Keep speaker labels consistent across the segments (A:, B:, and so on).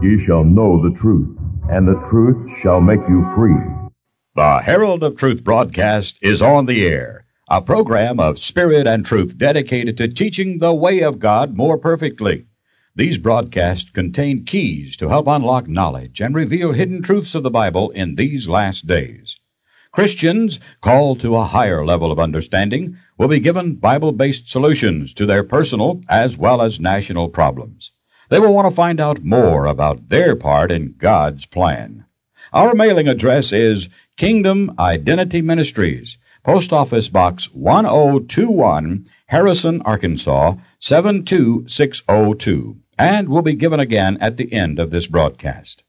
A: Ye shall know the truth, and the truth shall make you free.
B: The Herald of Truth broadcast is on the air, a program of spirit and truth dedicated to teaching the way of God more perfectly. These broadcasts contain keys to help unlock knowledge and reveal hidden truths of the Bible in these last days. Christians called to a higher level of understanding will be given Bible-based solutions to their personal as well as national problems. They will want to find out more about their part in God's plan. Our mailing address is Kingdom Identity Ministries, Post Office Box 1021, Harrison, Arkansas 72602, and will be given again at the end of this broadcast.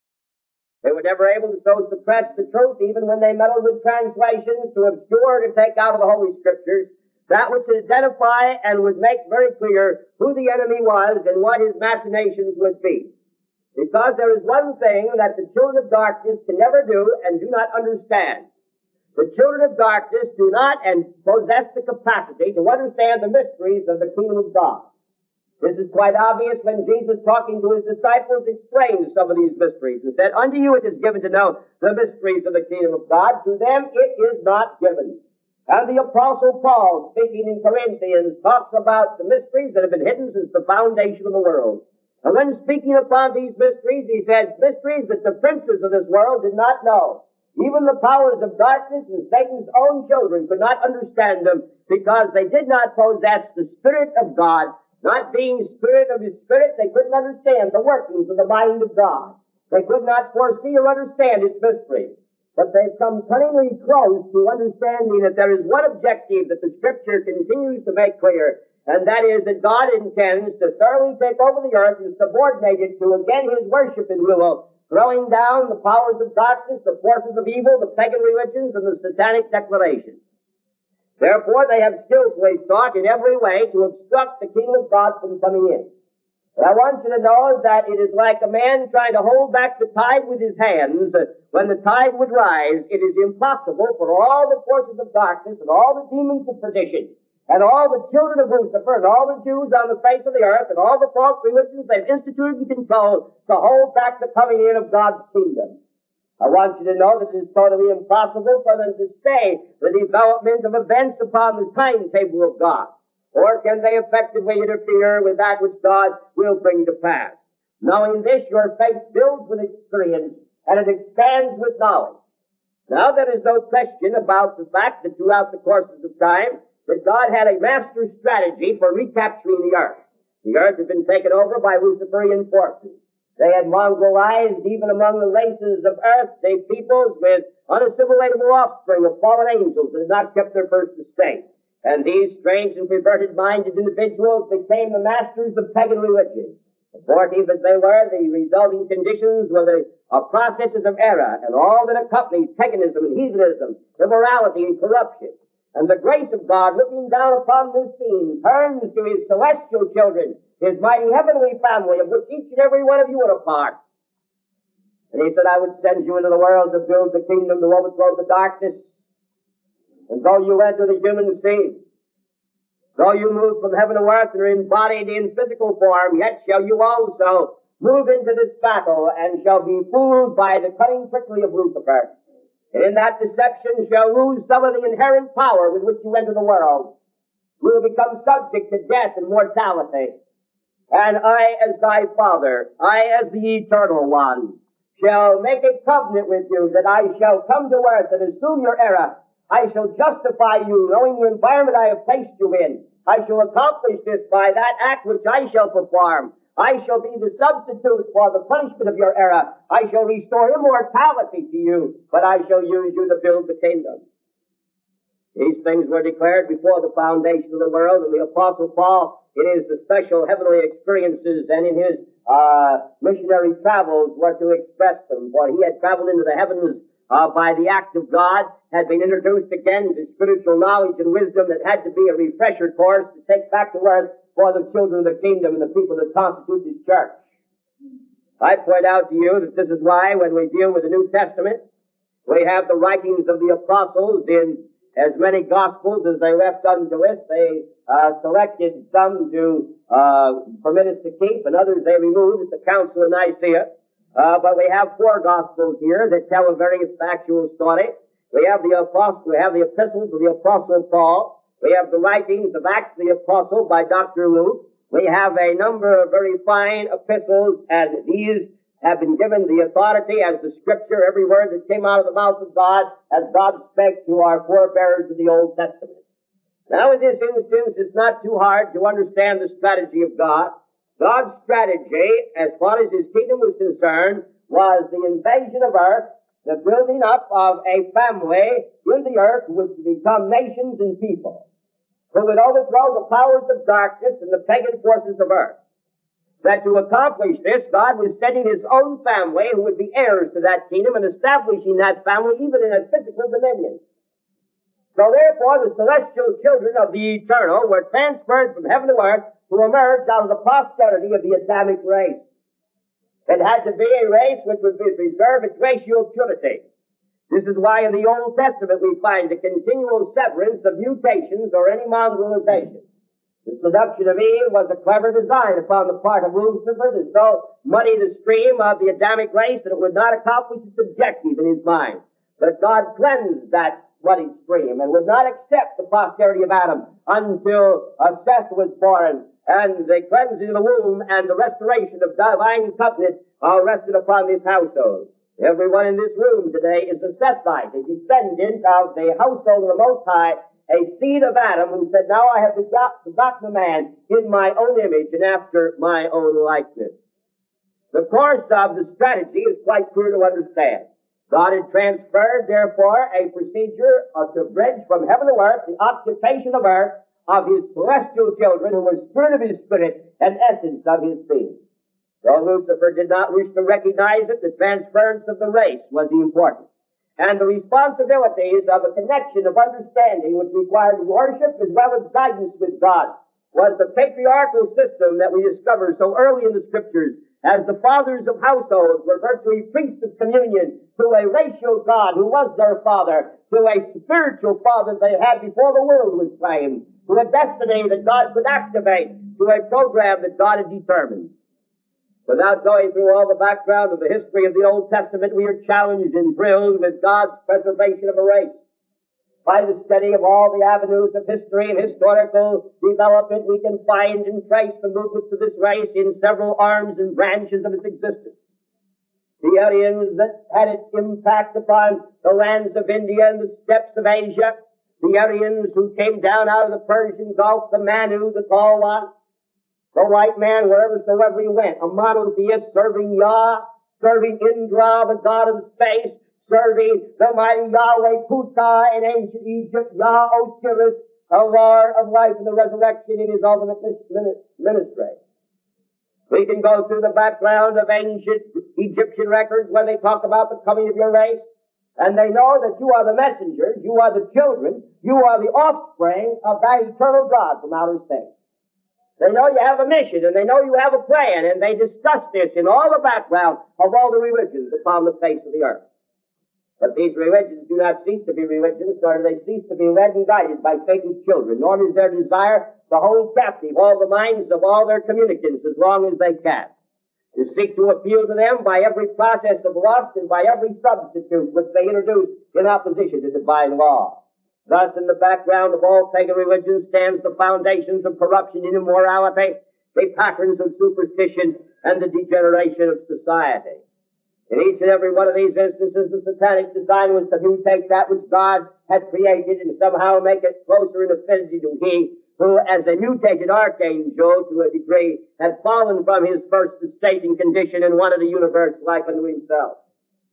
C: They were never able to so suppress the truth, even when they meddled with translations, to obscure or to take out of the Holy Scriptures that which would identify and would make very clear who the enemy was and what his machinations would be. Because there is one thing that the children of darkness can never do and do not understand. The children of darkness do not and possess the capacity to understand the mysteries of the kingdom of God. This is quite obvious when Jesus, talking to his disciples, explained some of these mysteries and said, "Unto you it is given to know the mysteries of the kingdom of God. To them it is not given." And the Apostle Paul, speaking in Corinthians, talks about the mysteries that have been hidden since the foundation of the world. And when speaking upon these mysteries, he said, mysteries that the princes of this world did not know. Even the powers of darkness and Satan's own children could not understand them because they did not possess the Spirit of God. Not being spirit of his Spirit, they couldn't understand the workings of the mind of God. They could not foresee or understand its mysteries. But they've come cunningly close to understanding that there is one objective that the Scripture continues to make clear, and that is that God intends to thoroughly take over the earth and subordinate it to again his worship and rule, throwing down the powers of darkness, the forces of evil, the pagan religions, and the satanic declarations. Therefore, they have skillfully sought in every way to obstruct the kingdom of God from coming in. But I want you to know that it is like a man trying to hold back the tide with his hands. When the tide would rise, it is impossible for all the forces of darkness and all the demons of perdition and all the children of Lucifer and all the Jews on the face of the earth and all the false religions they've instituted and controlled to hold back the coming in of God's kingdom. I want you to know that it is totally impossible for them to stay the development of events upon the timetable of God. Or can they effectively interfere with that which God will bring to pass? Knowing this, your faith builds with experience and it expands with knowledge. Now, there is no question about the fact that throughout the courses of time, that God had a master strategy for recapturing the earth. The earth had been taken over by Luciferian forces. They had Mongolized even among the races of earth, they peoples with unassimilatable offspring of fallen angels that had not kept their first estate. And these strange and perverted-minded individuals became the masters of pagan religion. Abortive as they were, the resulting conditions were the processes of error and all that accompanies paganism and heathenism, immorality and corruption. And the grace of God, looking down upon this scene, turns to his celestial children, his mighty heavenly family, of which each and every one of you are a part. And he said, I would send you into the world to build the kingdom, to overthrow the darkness. And though you enter the human scene, though you move from heaven to earth and are embodied in physical form, yet shall you also move into this battle and shall be fooled by the cunning trickery of Lucifer. And in that deception shall lose some of the inherent power with which you enter the world. You will become subject to death and mortality. And I, as thy Father, I, as the Eternal One, shall make a covenant with you that I shall come to earth and assume your error. I shall justify you, knowing the environment I have placed you in. I shall accomplish this by that act which I shall perform. I shall be the substitute for the punishment of your error. I shall restore immortality to you, but I shall use you to build the kingdom. These things were declared before the foundation of the world, and the Apostle Paul, in his special heavenly experiences and in his missionary travels, were to express them, for he had traveled into the heavens by the act of God, had been introduced again to spiritual knowledge and wisdom that had to be a refresher course to take back to earth for the children of the kingdom and the people that constitute his church. I point out to you that this is why when we deal with the New Testament, we have the writings of the apostles in as many gospels as they left unto us. They selected some to permit us to keep, and others they removed at the Council of Nicaea. But we have 4 gospels here that tell a very factual story. We have the epistles of the Apostle Paul. We have the writings of Acts of the Apostle by Dr. Luke. We have a number of very fine epistles, and these have been given the authority as the Scripture, every word that came out of the mouth of God, as God spake to our forebears in the Old Testament. Now in this instance, it's not too hard to understand the strategy of God. God's strategy, as far as His kingdom was concerned, was the invasion of earth, the building up of a family in the earth which would become nations and people, who would overthrow the powers of darkness and the pagan forces of earth. That to accomplish this, God was sending His own family who would be heirs to that kingdom and establishing that family even in a physical dominion. So therefore, the celestial children of the eternal were transferred from heaven to earth to emerge out of the posterity of the Adamic race. It had to be a race which would preserve its racial purity. This is why in the Old Testament we find a continual severance of mutations or any mongrelization. The seduction of Eve was a clever design upon the part of Lucifer to so muddy the stream of the Adamic race that it would not accomplish its objective in his mind. But God cleansed that muddy stream and would not accept the posterity of Adam until Seth was born, and the cleansing of the womb and the restoration of divine covenant rested upon this household. Everyone in this room today is a Sethite, a descendant of the household of the Most High, a seed of Adam, who said, now I have begotten a man in my own image and after my own likeness. The course of the strategy is quite clear to understand. God had transferred, therefore, a procedure to bridge from heaven to earth the occupation of earth of His celestial children, who were spirit of His spirit and essence of His being. Though Lucifer did not wish to recognize it, the transference of the race was the important. And the responsibilities of a connection of understanding which required worship as well as guidance with God was the patriarchal system that we discover so early in the Scriptures, as the fathers of households were virtually priests of communion to a racial God who was their father, to a spiritual father they had before the world was framed, to a destiny that God could activate, to a program that God had determined. Without going through all the background of the history of the Old Testament, we are challenged and thrilled with God's preservation of a race. By the study of all the avenues of history and historical development, we can find and trace the movements of this race in several arms and branches of its existence. The Aryans that had its impact upon the lands of India and the steppes of Asia, the Aryans who came down out of the Persian Gulf, the Manu, the tall one, the white man, whereversoever he went, a monotheist, serving Yah, serving Indra, the god of space, serving the mighty Yahweh Ptah in ancient Egypt, Yah Osiris, the Lord of life and the resurrection in His ultimate ministry. We can go through the background of ancient Egyptian records where they talk about the coming of your race, and they know that you are the messengers, you are the children, you are the offspring of that eternal God from outer space. They know you have a mission, and they know you have a plan, and they discuss this in all the background of all the religions upon the face of the earth. But these religions do not cease to be religions, nor do they cease to be led and guided by Satan's children, nor is their desire to hold captive all the minds of all their communicants as long as they can, to seek to appeal to them by every process of lust and by every substitute which they introduce in opposition to divine law. Thus, in the background of all pagan religions stands the foundations of corruption and immorality, the patterns of superstition, and the degeneration of society. In each and every one of these instances, the satanic design was to mutate that which God had created and somehow make it closer in affinity to He who, as a mutated archangel to a degree, had fallen from his first estate and condition and wanted a universe like unto himself.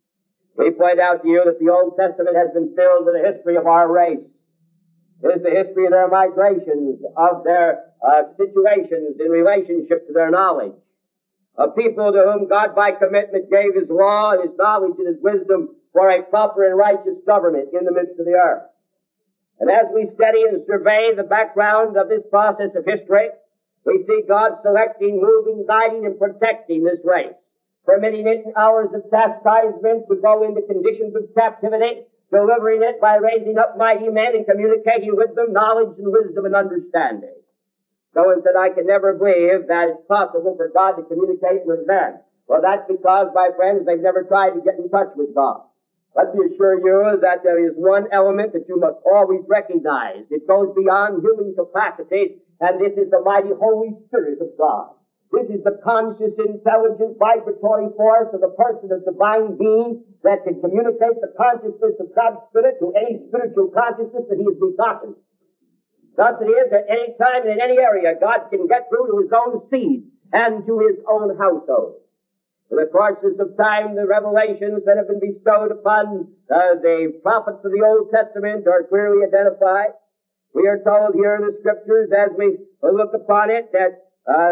C: We point out to you that the Old Testament has been filled with the history of our race. It is the history of their migrations, of their situations in relationship to their knowledge. A people to whom God by commitment gave His law and His knowledge and His wisdom for a proper and righteous government in the midst of the earth. And as we study and survey the background of this process of history, we see God selecting, moving, guiding, and protecting this race, permitting it in hours of chastisement to go into conditions of captivity, delivering it by raising up mighty men and communicating with them knowledge and wisdom and understanding. Someone said, I can never believe that it's possible for God to communicate with men. Well, that's because, my friends, they've never tried to get in touch with God. Let me assure you that there is one element that you must always recognize. It goes beyond human capacities, and this is the mighty Holy Spirit of God. This is the conscious, intelligent, vibratory force of the person of divine being that can communicate the consciousness of God's Spirit to any spiritual consciousness that He has begotten. Thus it is at any time and in any area God can get through to His own seed and to His own household. In the courses of time, the revelations that have been bestowed upon the prophets of the Old Testament are clearly identified. We are told here in the Scriptures, as we look upon it, that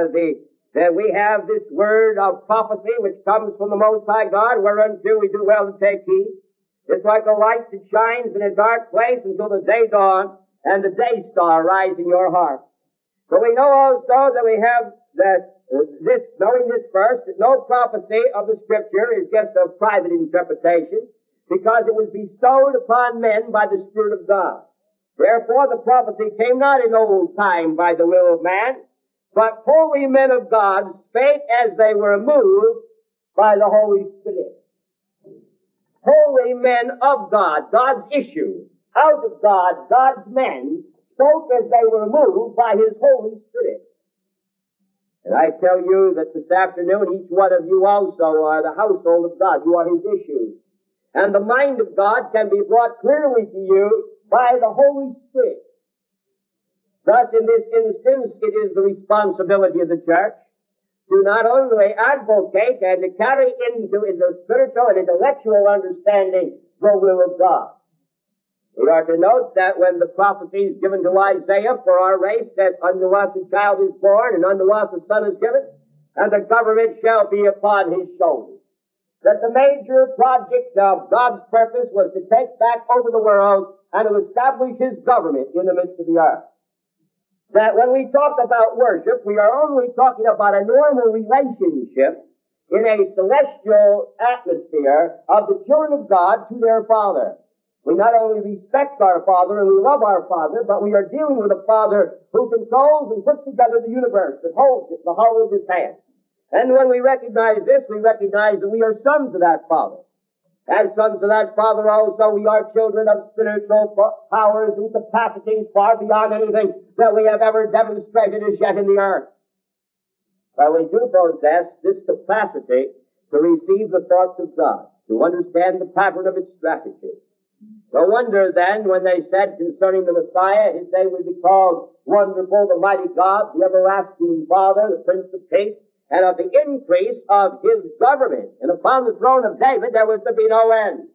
C: we have this word of prophecy which comes from the Most High God, whereunto we do well to take heed. It's like a light that shines in a dark place until the day dawn and the day star rise in your heart. So we know also that we have that knowing this first, that no prophecy of the Scripture is just a private interpretation, because it was bestowed upon men by the Spirit of God. Therefore, the prophecy came not in old time by the will of man, but holy men of God spake as they were moved by the Holy Spirit. Holy men of God, God's issue, out of God, God's men, spoke as they were moved by His Holy Spirit. And I tell you that this afternoon, each one of you also are the household of God. You are His issue. And the mind of God can be brought clearly to you by the Holy Spirit. Thus, in this instance, it is the responsibility of the church to not only advocate and to carry into the spiritual and intellectual understanding the will of God. We are to note that when the prophecies given to Isaiah for our race, that unto us a child is born, and unto us a son is given, and the government shall be upon his shoulders. That the major project of God's purpose was to take back over the world and to establish His government in the midst of the earth. That when we talk about worship, we are only talking about a normal relationship in a celestial atmosphere of the children of God to their Father. We not only respect our Father and we love our Father, but we are dealing with a Father who controls and puts together the universe, that holds it in the hollow of His hand. And when we recognize this, we recognize that we are sons of that Father. As sons of that Father also, we are children of spiritual powers and capacities far beyond anything that we have ever demonstrated as yet in the earth. But we do possess this capacity to receive the thoughts of God, to understand the pattern of its strategy. No wonder then when they said concerning the Messiah, His name would be called Wonderful, the Mighty God, the Everlasting Father, the Prince of Peace, and of the increase of His government. And upon the throne of David there was to be no end.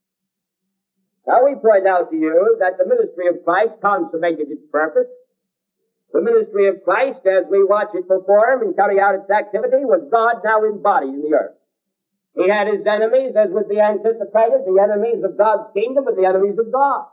C: Now we point out to you that the ministry of Christ consummated its purpose. The ministry of Christ, as we watch it perform and carry out its activity, was God now embodied in the earth. He had His enemies, as would be anticipated, the enemies of God's kingdom and the enemies of God.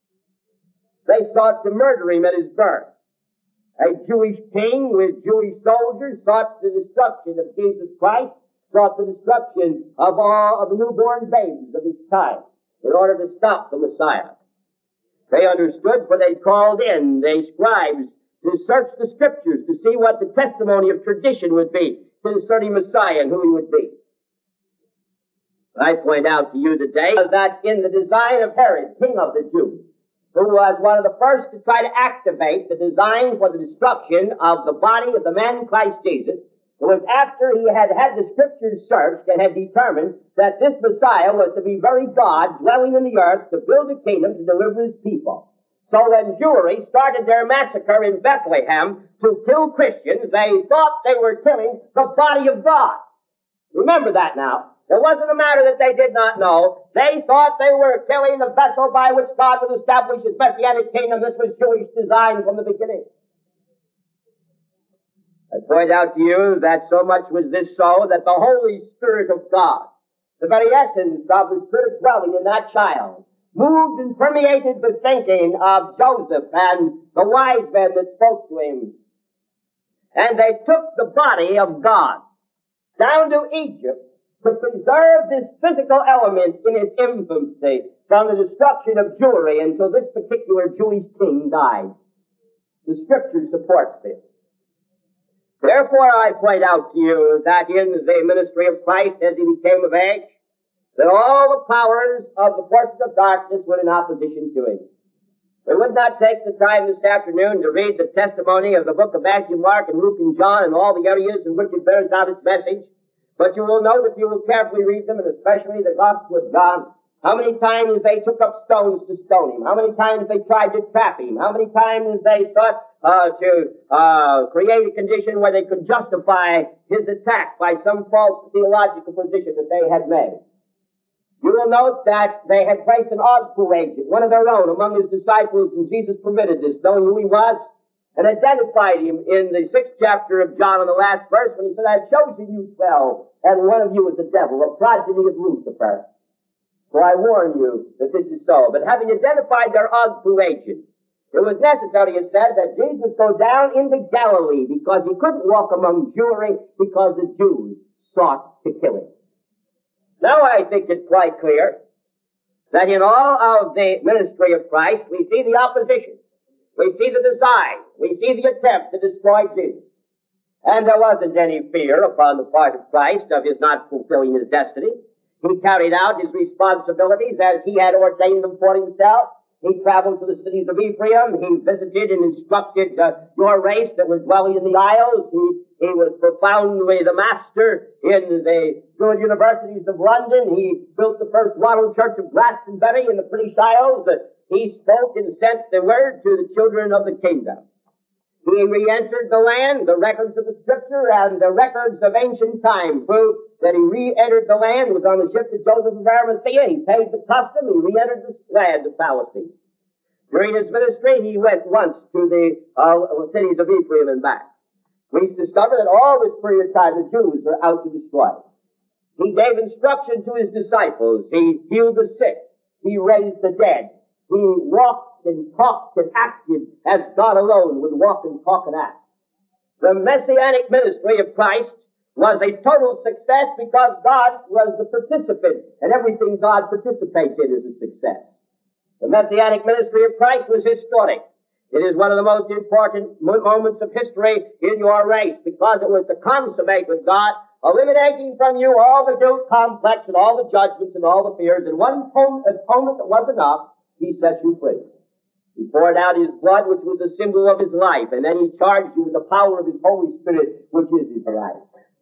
C: They sought to murder Him at His birth. A Jewish king with Jewish soldiers sought the destruction of Jesus Christ, sought the destruction of all of the newborn babes of His time in order to stop the Messiah. They understood, for they called in the scribes to search the Scriptures to see what the testimony of tradition would be concerning Messiah and who He would be. I point out to you today that in the design of Herod, king of the Jews, who was one of the first to try to activate the design for the destruction of the body of the man Christ Jesus, it was after he had had the Scriptures searched and had determined that this Messiah was to be very God dwelling in the earth to build a kingdom to deliver His people. So when Jewry started their massacre in Bethlehem to kill Christians, they thought they were killing the body of God. Remember that now. It wasn't a matter that they did not know. They thought they were killing the vessel by which God would establish His Messianic kingdom. This was Jewish design from the beginning. I point out to you that so much was this so that the Holy Spirit of God, the very essence of the Spirit dwelling in that child, moved and permeated the thinking of Joseph and the wise men that spoke to him. And they took the body of God down to Egypt to preserve this physical element in its infancy, from the destruction of Jewry until this particular Jewish king died. The Scripture supports this. Therefore, I point out to you that in the ministry of Christ as he became of age, that all the powers of the forces of darkness were in opposition to him. We would not take the time this afternoon to read the testimony of the book of Matthew, Mark, and Luke, and John, and all the areas in which it bears out its message. But you will note, if you will carefully read them, and especially the Gospel of John, how many times they took up stones to stone him, how many times they tried to trap him, how many times they sought to create a condition where they could justify his attack by some false theological position that they had made. You will note that they had placed an Ogbu agent, one of their own, among his disciples, and Jesus permitted this, knowing who he was, and identified him in the 6th chapter of John in the last verse when he said, I have chosen you 12, and one of you is the devil, a progeny of Lucifer. So I warn you that this is so. But having identified their Ogbu agent, it was necessary, it said, that Jesus go down into Galilee because he couldn't walk among Jewry because the Jews sought to kill him. Now I think it's quite clear that in all of the ministry of Christ, we see the opposition. We see the design. We see the attempt to destroy Jesus. And there wasn't any fear upon the part of Christ of his not fulfilling his destiny. He carried out his responsibilities as he had ordained them for himself. He traveled to the cities of Ephraim. He visited and instructed your race that was dwelling in the Isles. He was profoundly the master in the good universities of London. He built the first model church of Glastonbury in the British Isles. He spoke and sent the word to the children of the kingdom. He re-entered the land. The records of the Scripture and the records of ancient time prove that he re-entered the land, was on the ship to Joseph of Arimathea. He paid the custom. He re-entered the land of Palestine. During his ministry, he went once to the cities of Ephraim and back. We discover that all this period of time the Jews are out to destroy him. He gave instruction to his disciples. He healed the sick. He raised the dead. He walked and talked and acted as God alone would walk and talk and act. The messianic ministry of Christ was a total success because God was the participant, and everything God participates in is a success. The messianic ministry of Christ was historic. It is one of the most important moments of history in your race because it was to consummate with God, eliminating from you all the guilt complex and all the judgments and all the fears. And one atonement that was enough, he set you free. He poured out his blood, which was a symbol of his life, and then he charged you with the power of his Holy Spirit, which is his life.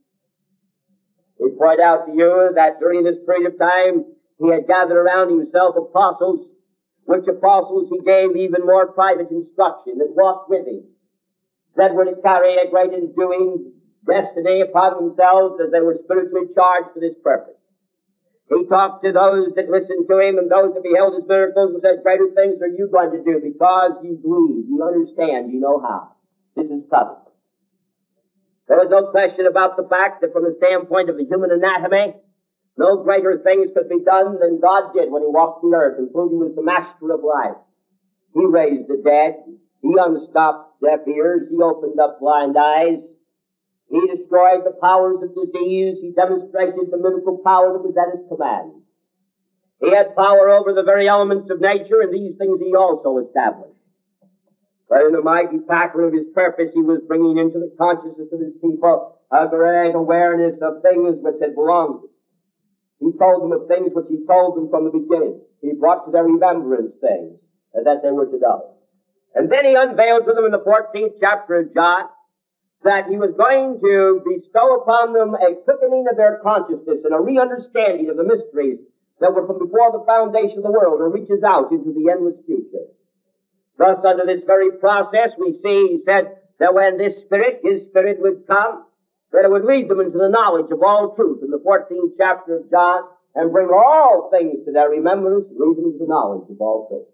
C: We point out to you that during this period of time, he had gathered around himself apostles, which apostles he gave even more private instruction that walked with him, that were to carry a great enduing destiny upon themselves as they were spiritually charged for this purpose. He talked to those that listened to him and those that beheld his miracles and said, greater things are you going to do because you believe, you understand, you know how. This is coming. There was no question about the fact that from the standpoint of the human anatomy, no greater things could be done than God did when he walked the earth and proved he was the master of life. He raised the dead. He unstopped deaf ears. He opened up blind eyes. He destroyed the powers of disease. He demonstrated the miracle power that was at his command. He had power over the very elements of nature, and these things he also established. But in the mighty pattern of his purpose, he was bringing into the consciousness of his people a great awareness of things which had belonged to him. He told them of things which he told them from the beginning. He brought to their remembrance things that they were to know. And then he unveiled to them in the 14th chapter of John that he was going to bestow upon them a quickening of their consciousness and a re-understanding of the mysteries that were from before the foundation of the world and reaches out into the endless future. Thus, under this very process, we see, he said, that when this Spirit, his Spirit would come, that it would lead them into the knowledge of all truth in the 14th chapter of John and bring all things to their remembrance and lead them into the knowledge of all truth.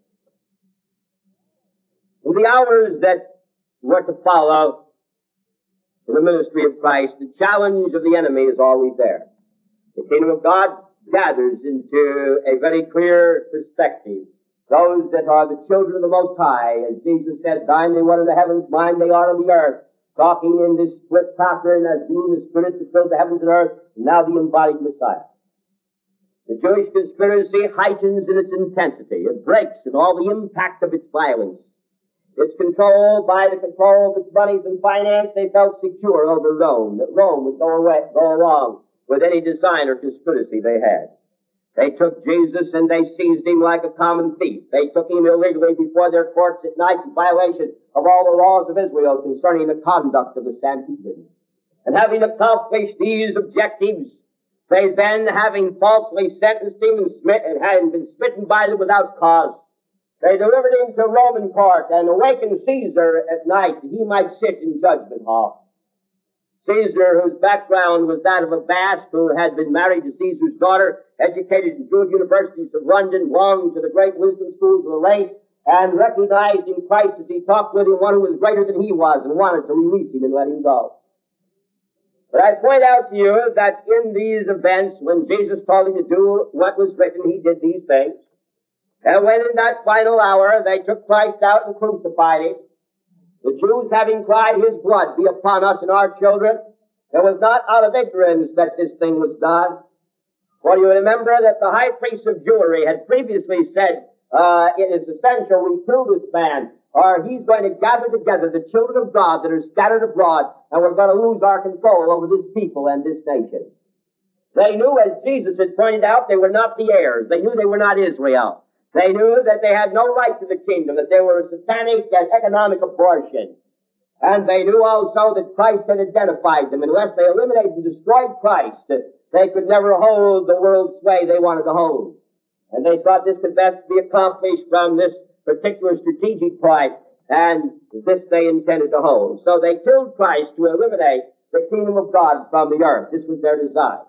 C: In the hours that were to follow in the ministry of Christ, the challenge of the enemy is always there. The kingdom of God gathers into a very clear perspective. Those that are the children of the Most High, as Jesus said, thine they were in the heavens, mine they are on the earth, talking in this split pattern as being the Spirit that filled the heavens and earth, and now the embodied Messiah. The Jewish conspiracy heightens in its intensity. It breaks in all the impact of its violence. It's controlled by the control of its monies and finance. They felt secure over Rome, that Rome would go along with any design or conspiracy they had. They took Jesus and they seized him like a common thief. They took him illegally before their courts at night in violation of all the laws of Israel concerning the conduct of the Sanhedrin. And having accomplished these objectives, they then, having falsely sentenced him and had been smitten by them without cause, they delivered him to Roman court and awakened Caesar at night that he might sit in judgment hall. Caesar, whose background was that of a Basque who had been married to Caesar's daughter, educated in Jewish universities of London, belonged to the great wisdom schools of the race, and recognized in Christ as he talked with him one who was greater than he was and wanted to release him and let him go. But I point out to you that in these events, when Jesus told him to do what was written, he did these things. And when in that final hour they took Christ out and crucified him, the Jews having cried, his blood be upon us and our children, it was not out of ignorance that this thing was done. For you remember that the high priest of Jewry had previously said, it is essential we kill this man, or he's going to gather together the children of God that are scattered abroad, and we're going to lose our control over this people and this nation. They knew, as Jesus had pointed out, they were not the heirs. They knew they were not Israel. They knew that they had no right to the kingdom, that they were a satanic and economic abortion. And they knew also that Christ had identified them. Unless they eliminated and destroyed Christ, they could never hold the world sway they wanted to hold. And they thought this could best be accomplished from this particular strategic point, and this they intended to hold. So they killed Christ to eliminate the kingdom of God from the earth. This was their design.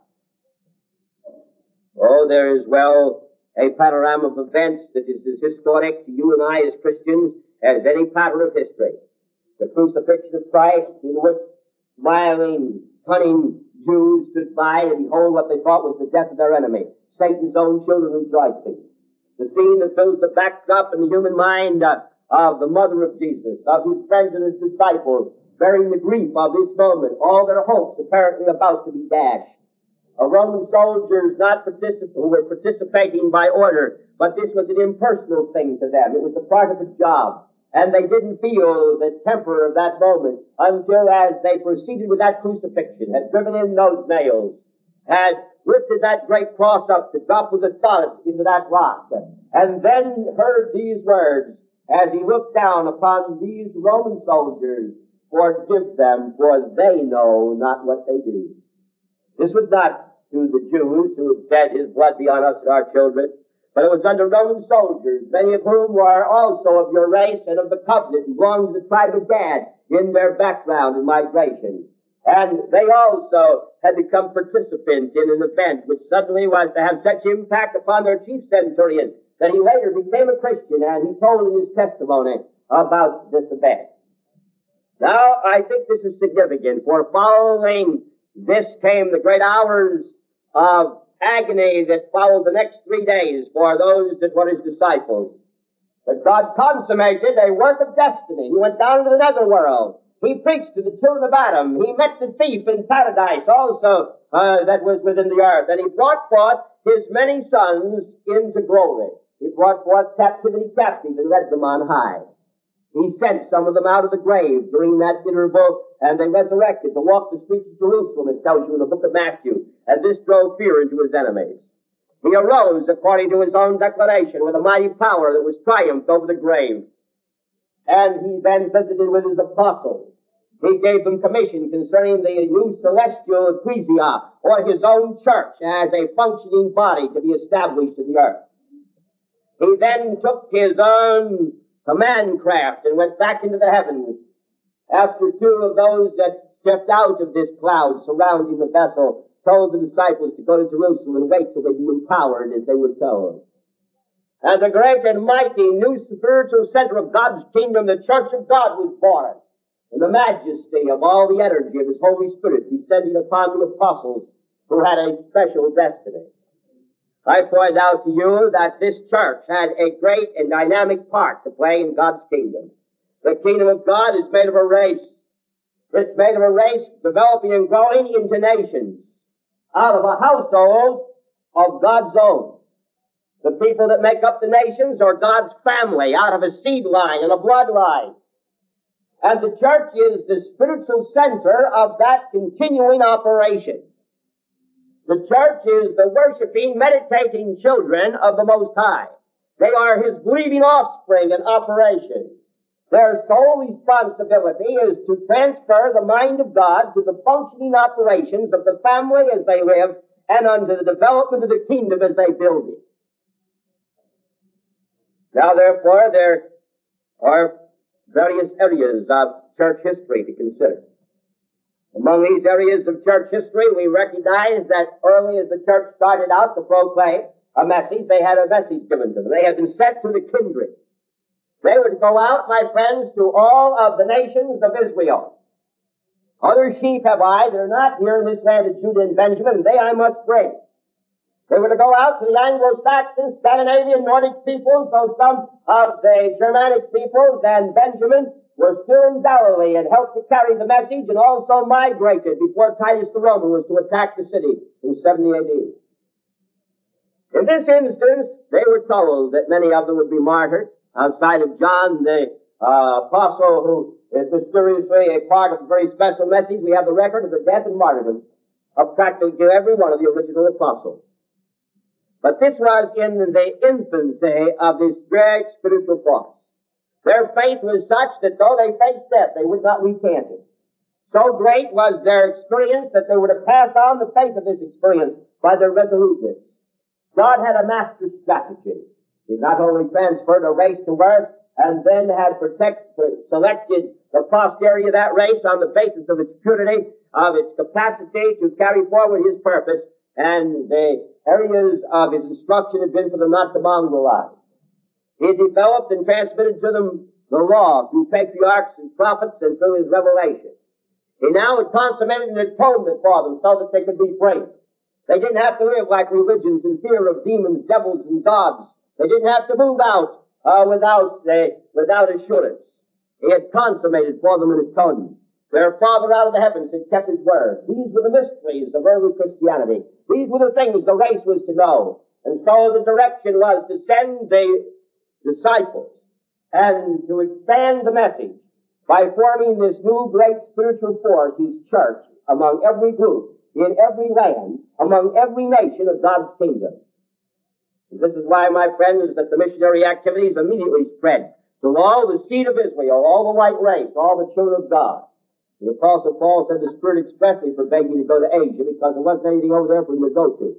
C: Oh, there is, well, a panorama of events that is as historic to you and I as Christians as any pattern of history. The crucifixion of Christ, in which smiling, cunning Jews stood by and behold what they thought was the death of their enemy, Satan's own children rejoicing. The scene that fills the backdrop in the human mind of the mother of Jesus, of his friends and his disciples, bearing the grief of this moment, all their hopes apparently about to be dashed. Roman soldiers who were participating by order, but this was an impersonal thing to them. It was a part of the job. And they didn't feel the temper of that moment until as they proceeded with that crucifixion, had driven in those nails, had lifted that great cross up to drop with a thud into that rock, and then heard these words as he looked down upon these Roman soldiers, "Forgive them, for they know not what they do." This was not to the Jews who had said, "His blood be on us and our children," but it was under Roman soldiers, many of whom were also of your race and of the covenant and belonged to the tribe of Gad in their background and migration. And they also had become participants in an event which suddenly was to have such impact upon their chief centurion that he later became a Christian, and he told in his testimony about this event. Now, I think this is significant, for following this came the great hours of agony that followed the next 3 days for those that were his disciples. But God consummated a work of destiny. He went down into the netherworld. He preached to the children of Adam. He met the thief in paradise also that was within the earth. And he brought forth his many sons into glory. He brought forth captivity captive and led them on high. He sent some of them out of the grave during that interval, and they resurrected to walk the streets of Jerusalem, it tells you in the book of Matthew. And this drove fear into his enemies. He arose, according to his own declaration, with a mighty power that was triumphed over the grave. And he then visited with his apostles. He gave them commission concerning the new celestial ecclesia, or his own church, as a functioning body to be established in the earth. He then took his own command craft and went back into the heavens. After two of those that stepped out of this cloud surrounding the vessel told the disciples to go to Jerusalem and wait till they be empowered as they were told. And the great and mighty new spiritual center of God's kingdom, the Church of God, was born. In the majesty of all the energy of His Holy Spirit descending upon the apostles who had a special destiny. I point out to you that this church had a great and dynamic part to play in God's kingdom. The kingdom of God is made of a race. It's made of a race developing and growing into nations. Out of a household of God's own. The people that make up the nations are God's family out of a seed line and a bloodline. And the church is the spiritual center of that continuing operation. The church is the worshiping, meditating children of the Most High. They are His believing offspring in operation. Their sole responsibility is to transfer the mind of God to the functioning operations of the family as they live and unto the development of the kingdom as they build it. Now, therefore, there are various areas of church history to consider. Among these areas of church history, we recognize that early as the church started out to proclaim a message, they had a message given to them. They had been sent to the kindred. They were to go out, my friends, to all of the nations of Israel. Other sheep have I that are not here in this land of Judah and Benjamin, and they I must bring. They were to go out to the Anglo-Saxon, Scandinavian, Nordic peoples, though some of the Germanic peoples and Benjamin were still in Galilee and helped to carry the message and also migrated before Titus the Roman was to attack the city in 70 AD. In this instance, they were told that many of them would be martyred. Outside of John, the apostle who is mysteriously a part of a very special message, we have the record of the death and martyrdom of practically every one of the original apostles. But this was in the infancy of this great spiritual force. Their faith was such that though they faced death, they would not recant it. So great was their experience that they were to pass on the faith of this experience by their resoluteness. God had a master strategy. He not only transferred a race to earth and then had selected the posterity of that race on the basis of its purity, of its capacity to carry forward His purpose, and the areas of His instruction had been for them not to mongrelize. He developed and transmitted to them the law through patriarchs and prophets and through His revelation. He now had consummated an atonement for them so that they could be free. They didn't have to live like religions in fear of demons, devils, and gods. They didn't have to move out without assurance. He had consummated for them an atonement. Their Father out of the heavens had kept His word. These were the mysteries of early Christianity. These were the things the race was to know. And so the direction was to send the disciples and to expand the message by forming this new great spiritual force, His church, among every group, in every land, among every nation of God's kingdom. This is why, my friends, that the missionary activities immediately spread to all the seed of Israel, all the white race, all the children of God. The Apostle Paul said the Spirit expressly forbade me to go to Asia because there wasn't anything over there for him to go to.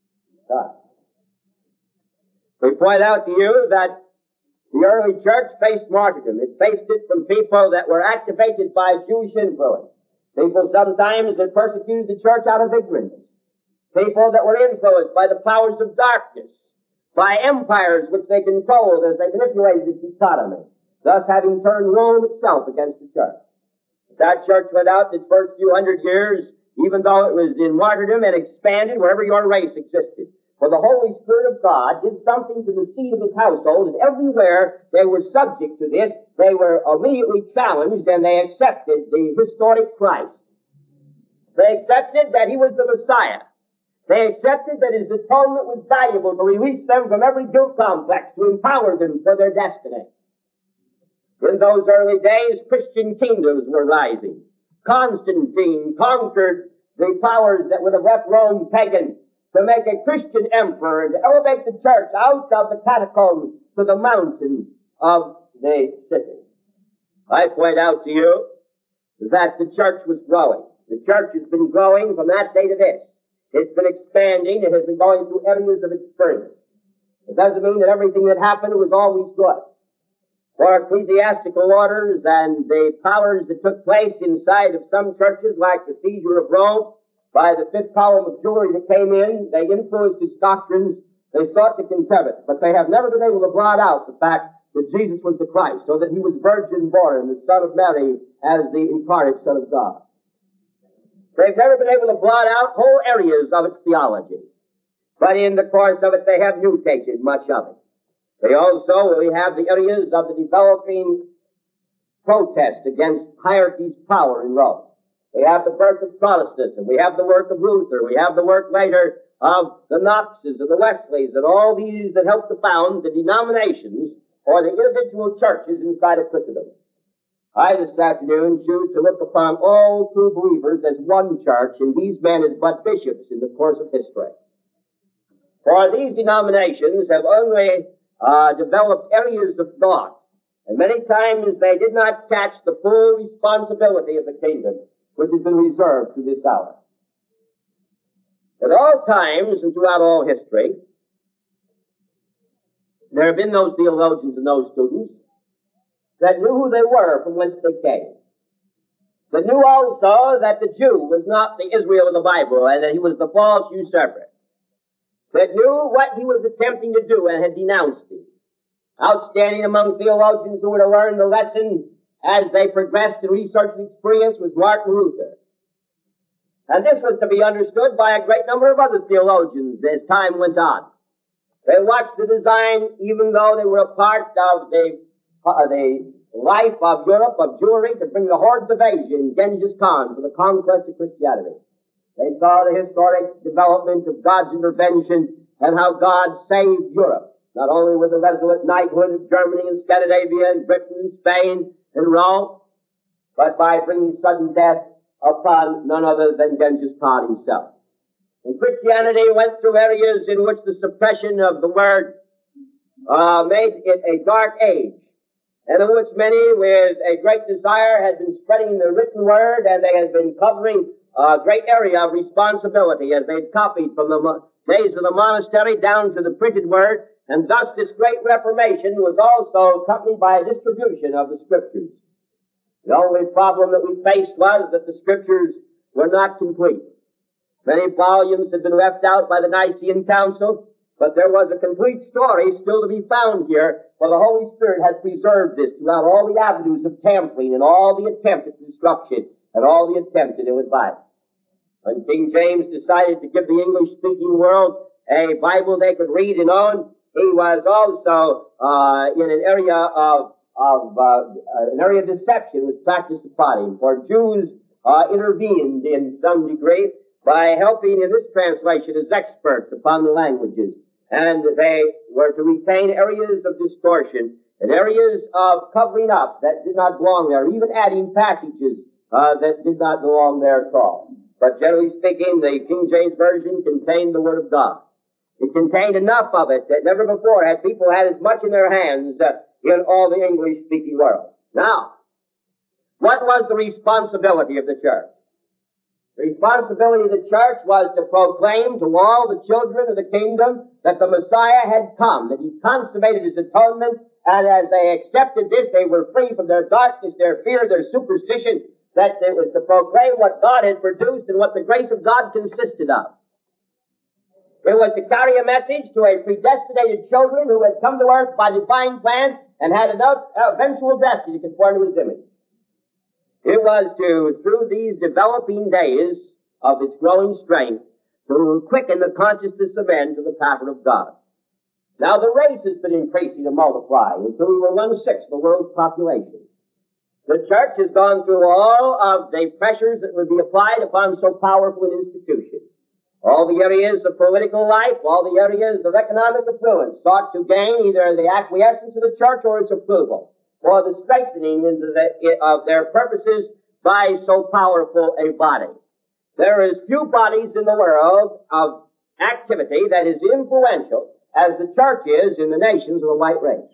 C: We point out to you that the early church faced martyrdom. It faced it from people that were activated by Jewish influence. People sometimes that persecuted the church out of ignorance. People that were influenced by the powers of darkness, by empires which they controlled as they manipulated its economy, thus having turned Rome itself against the church. That church went out its first few hundred years, even though it was in martyrdom, and expanded wherever your race existed. For the Holy Spirit of God did something to the seed of His household, and everywhere they were subject to this, they were immediately challenged, and they accepted the historic Christ. They accepted that He was the Messiah. They accepted that His atonement was valuable to release them from every guilt complex, to empower them for their destiny. In those early days, Christian kingdoms were rising. Constantine conquered the powers that would have left Rome pagan to make a Christian emperor and to elevate the church out of the catacombs to the mountain of the city. I point out to you that the church was growing. The church has been growing from that day to this. It's been expanding. It has been going through areas of experience. It doesn't mean that everything that happened was always good. For ecclesiastical orders and the powers that took place inside of some churches, like the seizure of Rome, by the fifth column of Jewry that came in, they influenced its doctrines. They sought to contemn it, but they have never been able to blot out the fact that Jesus was the Christ, or that He was virgin born, the Son of Mary, as the incarnate Son of God. They've never been able to blot out whole areas of its theology. But in the course of it, they have mutated much of it. We have the areas of the developing protest against hierarchy's power in Rome. We have the birth of Protestantism. We have the work of Luther. We have the work later of the Knoxes and the Wesleys and all these that helped to found the denominations or the individual churches inside of Christendom. I this afternoon choose to look upon all true believers as one church, and these men as but bishops in the course of history. For these denominations have only developed areas of thought, and many times they did not catch the full responsibility of the kingdom, which has been reserved to this hour. At all times and throughout all history, there have been those theologians and those students that knew who they were, from whence they came. That knew also that the Jew was not the Israel of the Bible, and that he was the false usurper. That knew what he was attempting to do and had denounced him. Outstanding among theologians who were to learn the lesson as they progressed in research and experience was Martin Luther. And this was to be understood by a great number of other theologians as time went on. They watched the design, even though they were a part of the life of Europe, of Jewry, to bring the hordes of Asia in Genghis Khan for the conquest of Christianity. They saw the historic development of God's intervention and how God saved Europe, not only with the resolute knighthood of Germany and Scandinavia and Britain and Spain and Rome, but by bringing sudden death upon none other than Genghis Khan himself. And Christianity went through areas in which the suppression of the word made it a dark age, and in which many with a great desire had been spreading the written word, and they had been covering a great area of responsibility as they had copied from the days of the monastery down to the printed word, and thus this great reformation was also accompanied by a distribution of the scriptures. The only problem that we faced was that the scriptures were not complete. Many volumes had been left out by the Nicene Council, but there was a complete story still to be found here, for the Holy Spirit has preserved this throughout all the avenues of tampering and all the attempt at destruction and all the attempt to do advice. When King James decided to give the English-speaking world a Bible they could read and own, he was also in an area of deception was practiced upon him. For Jews intervened in some degree by helping in this translation as experts upon the languages. And they were to retain areas of distortion and areas of covering up that did not belong there, even adding passages that did not belong there at all. But generally speaking, the King James Version contained the Word of God. It contained enough of it that never before had people had as much in their hands in all the English-speaking world. Now, what was the responsibility of the church? The responsibility of the church was to proclaim to all the children of the kingdom that the Messiah had come, that he consummated his atonement, and as they accepted this, they were free from their darkness, their fear, their superstition, that it was to proclaim what God had produced and what the grace of God consisted of. It was to carry a message to a predestinated children who had come to earth by divine plan and had an eventual destiny to conform to his image. It was to, through these developing days of its growing strength, to quicken the consciousness of men to the pattern of God. Now the race has been increasing and multiplying until we were 1/6 of the world's population. The church has gone through all of the pressures that would be applied upon so powerful an institution. All the areas of political life, all the areas of economic affluence sought to gain either the acquiescence of the church or its approval, or the strengthening of their purposes by so powerful a body. There is few bodies in the world of activity that is influential as the church is in the nations of the white race.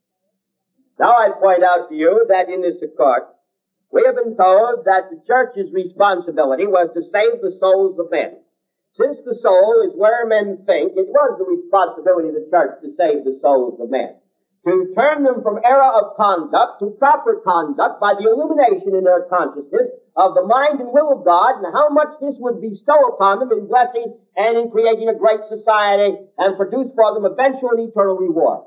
C: Now I point out to you that in this accord, we have been told that the church's responsibility was to save the souls of men. Since the soul is where men think, it was the responsibility of the church to save the souls of men, to turn them from error of conduct to proper conduct by the illumination in their consciousness of the mind and will of God, and how much this would bestow upon them in blessing and in creating a great society and produce for them eventual and eternal reward.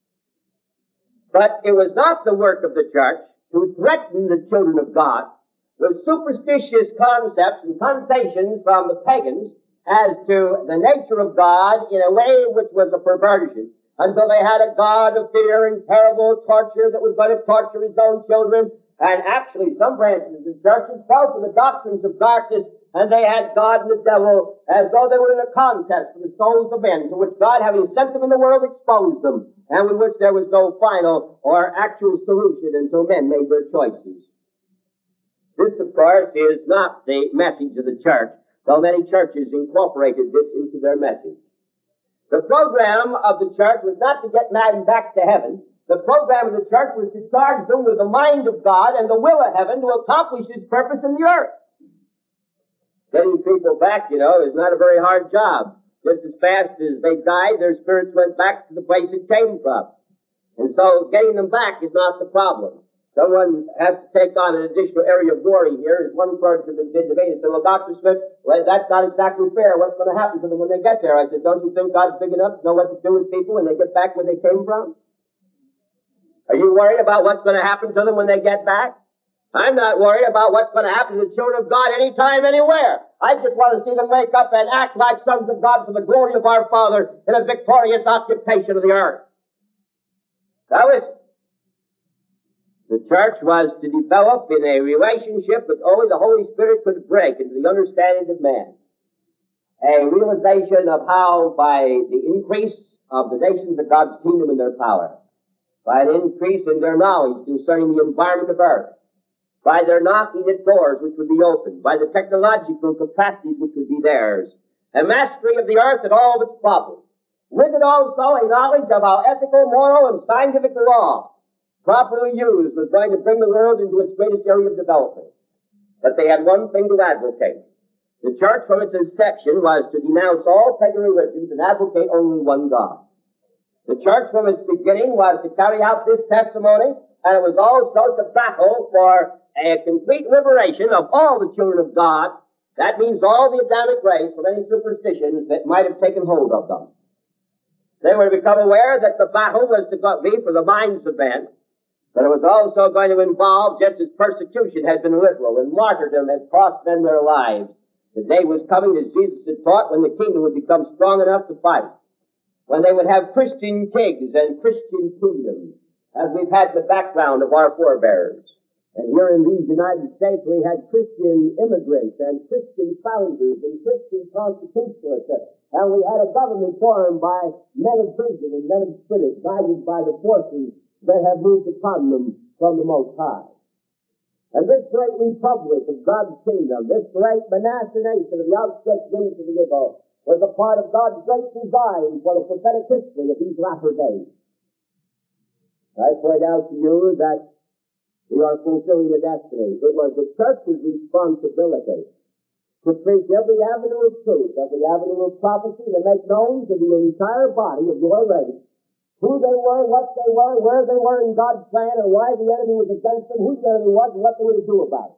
C: But it was not the work of the church to threaten the children of God with superstitious concepts and connotations from the pagans as to the nature of God in a way which was a perversion, until they had a God of fear and terrible torture that was going to torture his own children. And actually some branches of the churches fell for the doctrines of darkness and they had God and the devil as though they were in a contest for the souls of men, to which God, having sent them in the world, exposed them, and with which there was no final or actual solution until men made their choices. This, of course, is not the message of the church, though many churches incorporated this into their message. The program of the church was not to get man back to heaven. The program of the church was to charge them with the mind of God and the will of heaven to accomplish His purpose in the earth. Getting people back, is not a very hard job. Just as fast as they died, their spirits went back to the place it came from. And so getting them back is not the problem. Someone has to take on an additional area of worry here, as one clergyman did to me. He said, well, Dr. Smith, that's not exactly fair. What's going to happen to them when they get there? I said, don't you think God's big enough to know what to do with people when they get back where they came from? Are you worried about what's going to happen to them when they get back? I'm not worried about what's going to happen to the children of God anytime, anywhere. I just want to see them wake up and act like sons of God for the glory of our Father in a victorious occupation of the earth. Now listen. The church was to develop in a relationship that only the Holy Spirit could break into the understanding of man. A realization of how by the increase of the nations of God's kingdom and their power, by an increase in their knowledge concerning the environment of earth, by their knocking at doors which would be opened, by the technological capacities which would be theirs, a mastery of the earth and all of its problems, with it also a knowledge of how ethical, moral, and scientific law, properly used, was going to bring the world into its greatest area of development. But they had one thing to advocate. The church from its inception was to denounce all pagan religions and advocate only one God. The church from its beginning was to carry out this testimony, and it was also to battle for a complete liberation of all the children of God. That means all the Adamic race from any superstitions that might have taken hold of them. They were to become aware that the battle was to be for the minds of men, but it was also going to involve, just as persecution had been literal and martyrdom had cost men their lives, the day was coming, as Jesus had taught, when the kingdom would become strong enough to fight, when they would have Christian kings and Christian kingdoms, as we've had in the background of our forebears. And here in these United States we had Christian immigrants and Christian founders and Christian constitutionalists. And we had a government formed by men of vision and men of spirit, guided by the forces that have moved upon them from the Most High. And this great republic of God's kingdom, this great Manasseh nation of the outstretched wings of the eagle, was a part of God's great design for the prophetic history of these latter days. I point out to you that we are fulfilling a destiny. It was the church's responsibility to preach every avenue of truth, every avenue of prophecy, to make known to the entire body of your race who they were, what they were, where they were in God's plan, and why the enemy was against them, who the enemy was, and what they were to do about it.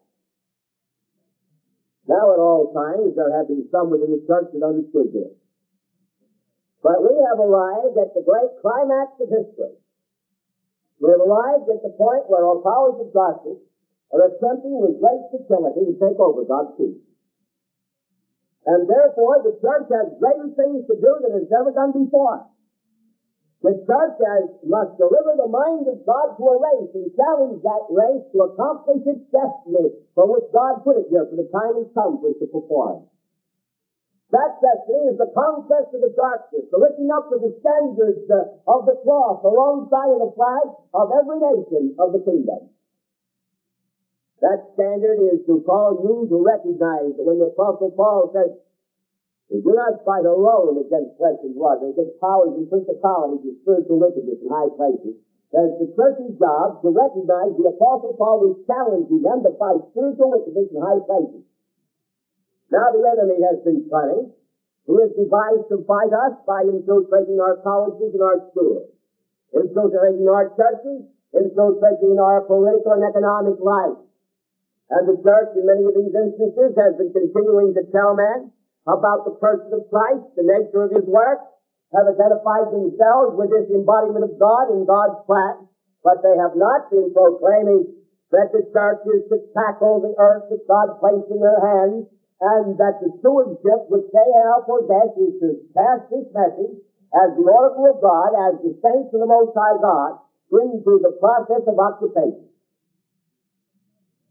C: Now at all times there have been some within the church that understood this. But we have arrived at the great climax of history. We have arrived at the point where all powers of darkness are attempting with great futility to take over God's kingdom. And therefore the church has greater things to do than it's ever done before. The church must deliver the mind of God to a race and challenge that race to accomplish its destiny for which God put it here, for the time has come for it to perform. That destiny is the conquest of the darkness, the lifting up of the standards of the cross alongside of the flag of every nation of the kingdom. That standard is to call you to recognize that when the Apostle Paul says, we do not fight alone against flesh and blood, against powers and principalities and spiritual wickedness in high places, that it's the church's job to recognize the Apostle Paul was challenging them to fight spiritual wickedness in high places. Now the enemy has been cunning. He has devised to fight us by infiltrating our colleges and our schools, infiltrating our churches, infiltrating our political and economic life. And the church, in many of these instances, has been continuing to tell men about the person of Christ, the nature of His work, have identified themselves with this embodiment of God and God's plan, but they have not been proclaiming that the church is to tackle the earth that God placed in their hands, and that the stewardship which they now possess is to pass this message as the oracle of God, as the saints of the Most High God, into the process of occupation.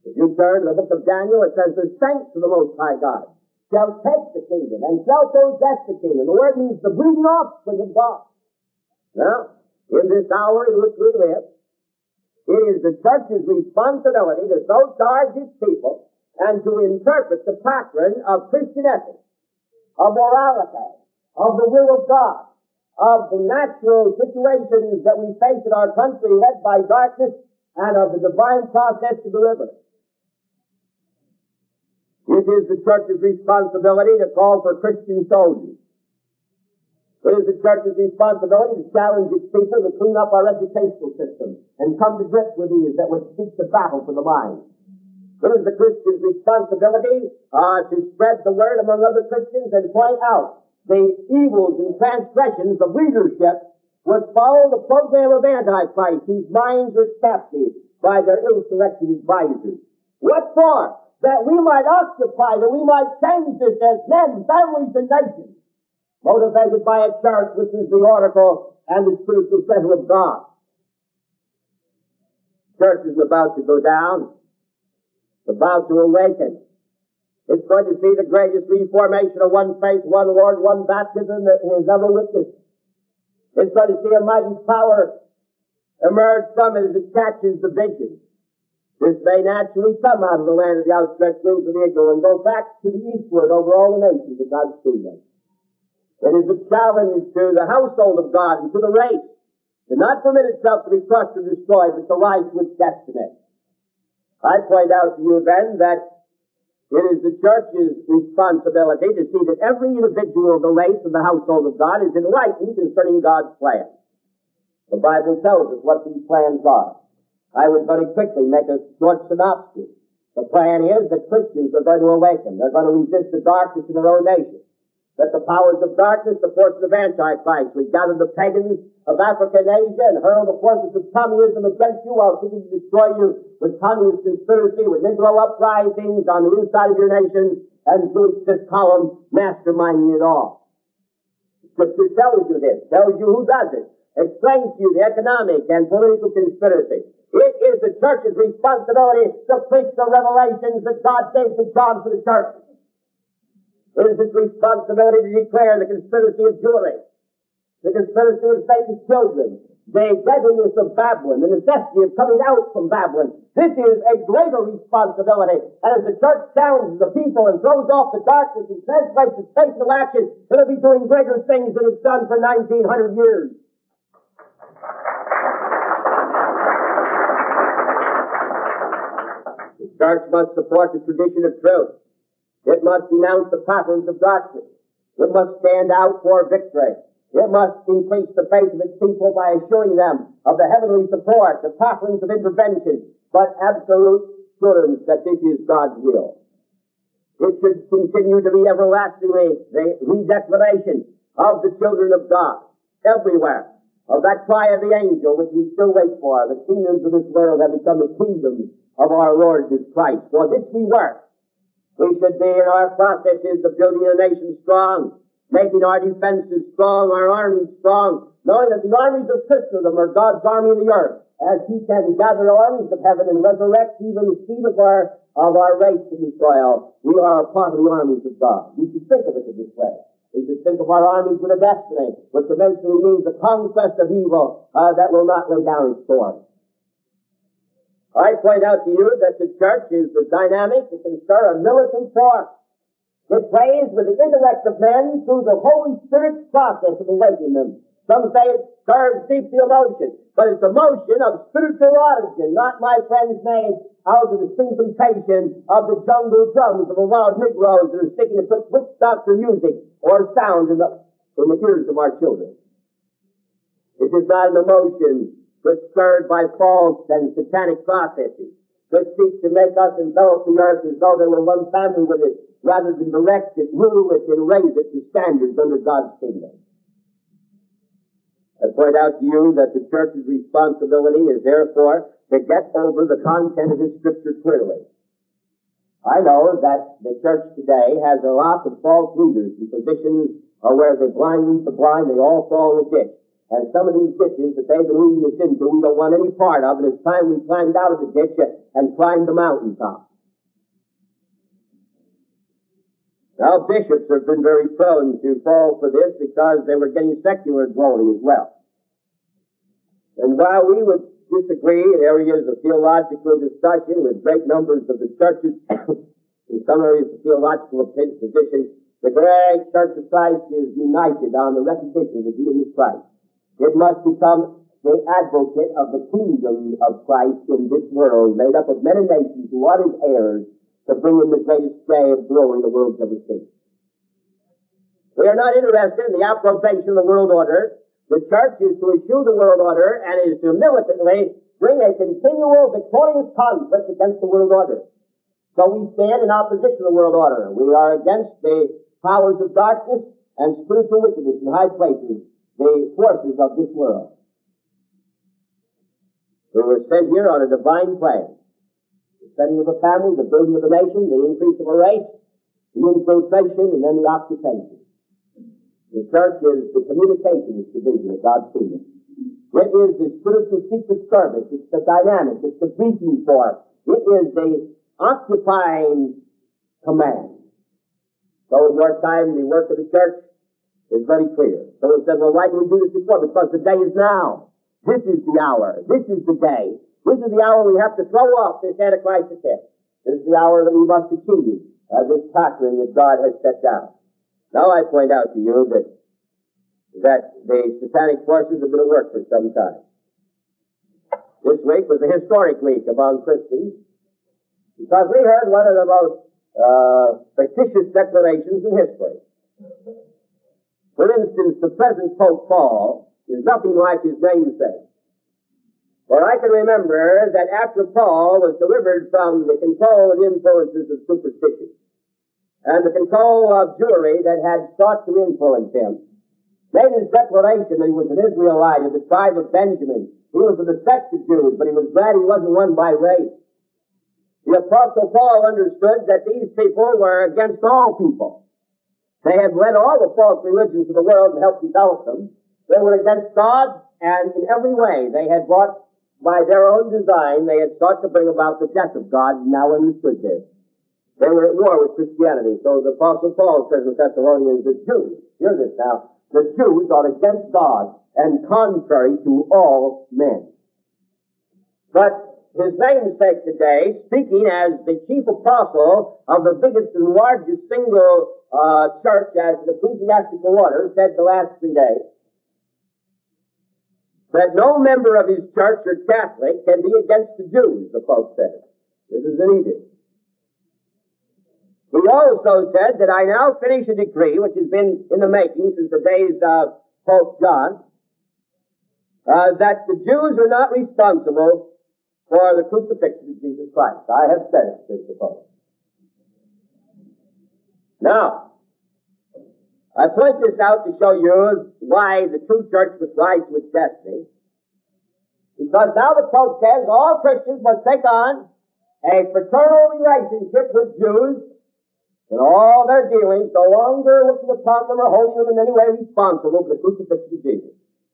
C: If you turn to the book of Daniel, it says, the saints of the Most High God shall take the kingdom and shall possess the kingdom. The word means the breathing offspring of God. Now, in this hour in which we live, it is the church's responsibility to so charge its people and to interpret the pattern of Christian ethics, of morality, of the will of God, of the natural situations that we face in our country led by darkness, and of the divine process to deliver us. It is the church's responsibility to call for Christian soldiers. It is the church's responsibility to challenge its people to clean up our educational system and come to grips with these that would seek to battle for the mind. It is the Christian's responsibility to spread the word among other Christians and point out the evils and transgressions of leadership which follow the program of Antichrist, whose minds are captive by their ill-selected advisors. What for? That we might occupy, that we might change this as men, families, and nations, motivated by a church which is the oracle and the spiritual center of God. Church is about to go down, about to awaken. It's going to see the greatest reformation of one faith, one Lord, one baptism that it has ever witnessed. It's going to see a mighty power emerge from it as it catches the vision. This may naturally come out of the land of the outstretched wings of the eagle and go back to the eastward over all the nations of God's kingdom. It is a challenge to the household of God and to the race to not permit itself to be crushed or destroyed, but to rise to its destiny. I point out to you then that it is the church's responsibility to see that every individual of the race of the household of God is enlightened concerning God's plan. The Bible tells us what these plans are. I would very quickly make a short synopsis. The plan is that Christians are going to awaken. They're going to resist the darkness in their own nation. That the powers of darkness, the forces of Antichrist, would gather the pagans of Africa and Asia and hurl the forces of communism against you while seeking to destroy you with communist conspiracy, with Negro uprisings on the inside of your nation, and Jewish fifth column masterminding it all. Scripture tells you this, tells you who does it, explains to you the economic and political conspiracy. It is the church's responsibility to preach the revelations that God gave to John for the church. It is its responsibility to declare the conspiracy of Jewry, the conspiracy of Satan's children, the deadliness of Babylon, the necessity of coming out from Babylon. This is a greater responsibility. And as the church challenges the people and throws off the darkness and translates its faith into action, it'll be doing greater things than it's done for 1900 years. The church must support the tradition of truth. It must denounce the patterns of darkness. It must stand out for victory. It must increase the faith of its people by assuring them of the heavenly support, the patterns of intervention, but absolute assurance that this is God's will. It should continue to be everlastingly the redeclaration of the children of God everywhere, of that cry of the angel which we still wait for. The kingdoms of this world have become the kingdoms of our Lord Jesus Christ. For this we work. We should be in our processes of building a nation strong, making our defenses strong, our armies strong, knowing that the armies of Christendom are God's army in the earth, as He can gather armies of heaven and resurrect even the seed of our race from the soil. We are a part of the armies of God. We should think of it in this way. We should think of our armies with a destiny, which eventually means the conquest of evil that will not lay down its sword. I point out to you that the church is the dynamic that can stir a militant force. It prays with the intellect of men through the Holy Spirit's process of awakening them. Some say it stirs deep the emotion, but it's emotion of spiritual origin, not, my friends, made out of the syncopation of the jungle drums of the wild Negroes that are seeking to put witch doctor music or sound in the ears of our children. It is not an emotion but stirred by false and satanic processes that seek to make us envelop the earth as though there were one family with it, rather than direct it, rule it, and raise it to standards under God's kingdom. I point out to you that the church's responsibility is therefore to get over the content of this scripture clearly. I know that the church today has a lot of false leaders in positions where they blind lead the blind, they all fall in the ditch. And some of these ditches that they've been leading us into, we don't want any part of, and it's time we climbed out of the ditch and climbed the mountaintop. Now, bishops have been very prone to fall for this because they were getting secular glory as well. And while we would disagree in areas of theological discussion with great numbers of the churches, in some areas of theological position, the great Church of Christ is united on the recognition of the deity of Christ. It must become the advocate of the kingdom of Christ in this world, made up of men and nations who are his heirs, to bring in the greatest day of glory the world's ever seen. We are not interested in the approbation of the world order. The church is to eschew the world order and is to militantly bring a continual victorious conflict against the world order. So we stand in opposition to the world order. We are against the powers of darkness and spiritual wickedness in high places, the forces of this world. We were sent here on a divine plan. The setting of a family, the building of a nation, the increase of a race, the infiltration, and then the occupation. The church is the communications division of God's kingdom. It is the spiritual secret service. It's the dynamic. It's the briefing force. It is the occupying command. So in your time, the work of the church is very clear. Someone said, well, why didn't we do this before? Because the day is now. This is the hour. This is the day. This is the hour we have to throw off this Antichrist attempt. This is the hour that we must achieve this doctrine that God has set down. Now I point out to you that the satanic forces have been at work for some time. This week was a historic week among Christians because we heard one of the most fictitious declarations in history. For instance, the present Pope Paul is nothing like his namesake. For I can remember that after Paul was delivered from the control and influences of superstition and the control of Jewry that had sought to influence him, made his declaration that he was an Israelite of the tribe of Benjamin. He was of the sect of Jews, but he was glad he wasn't one by race. The Apostle Paul understood that these people were against all people. They had led all the false religions of the world and helped develop them. They were against God, and in every way they had brought, by their own design, they had sought to bring about the death of God, and now understood this. They were at war with Christianity. So the Apostle Paul says in Thessalonians, the Jews, hear this now, the Jews are against God and contrary to all men. But his namesake today, speaking as the chief apostle of the biggest and largest single church as an ecclesiastical order, said the last 3 days, that no member of his church or Catholic can be against the Jews, the Pope said. This is an edict. He also said that I now finish a decree which has been in the making since the days of Pope John, that the Jews are not responsible for the crucifixion of Jesus Christ. I have said it, says the Pope. Now, I point this out to show you why the true church must rise to its destiny. Because now the Pope says all Christians must take on a fraternal relationship with Jews in all their dealings, no longer looking upon them or holding them in any way responsible for the crucifixion of Jesus.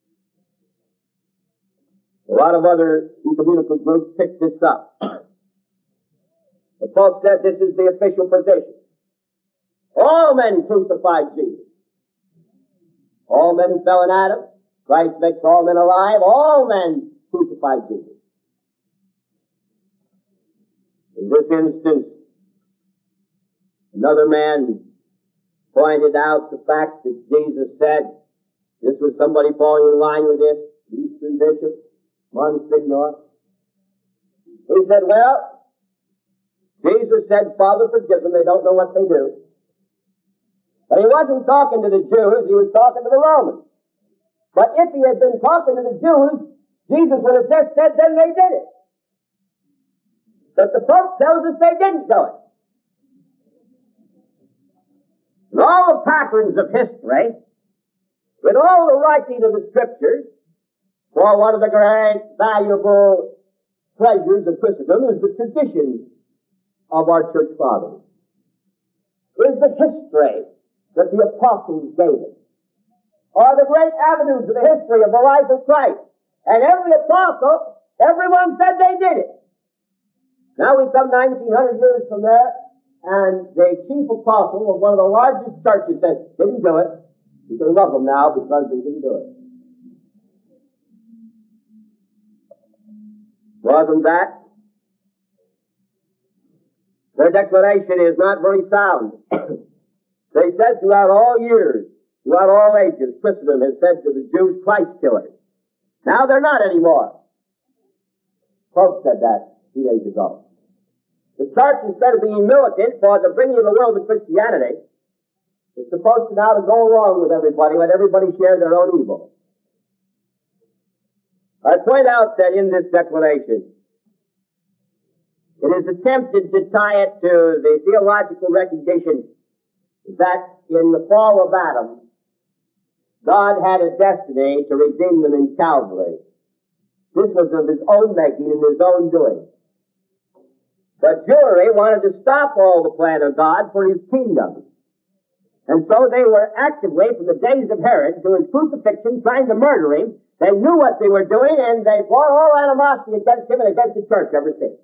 C: A lot of other ecumenical groups picked this up. The Pope said this is the official position. All men crucified Jesus. All men fell in Adam. Christ makes all men alive. All men crucified Jesus. In this instance, another man pointed out the fact that Jesus said, this was somebody falling in line with this, Eastern Bishop, Monsignor. He said, well, Jesus said, Father, forgive them, they don't know what they do. But he wasn't talking to the Jews, he was talking to the Romans. But if he had been talking to the Jews, Jesus would have just said, then they did it. But the Pope tells us they didn't do it. In all the patterns of history, with all the writing of the Scriptures, for one of the great valuable pleasures of Christendom is the tradition of our church fathers. Is the history that the apostles gave us. are the great avenues of the history of the life of Christ. And every apostle, everyone said they did it. Now we come 1900 years from there, and the chief apostle of one of the largest churches said, didn't do it. You can love them now because they didn't do it. Wasn't that? Their declaration is not very sound. They said throughout all years, throughout all ages, Christendom has said to the Jews, Christ killers. Now they're not anymore. Pope said that 2 days ago. The church, instead of being militant for the bringing of the world to Christianity, is supposed to now to go along with everybody, let everybody share their own evil. I point out that in this declaration, it is attempted to tie it to the theological recognition that in the fall of Adam, God had a destiny to redeem them in Calvary. This was of his own making and his own doing. But Jewry wanted to stop all the plan of God for his kingdom. And so they were actively, from the days of Herod to his crucifixion, trying to murder him. They knew what they were doing, and they brought all animosity against him and against the church ever since.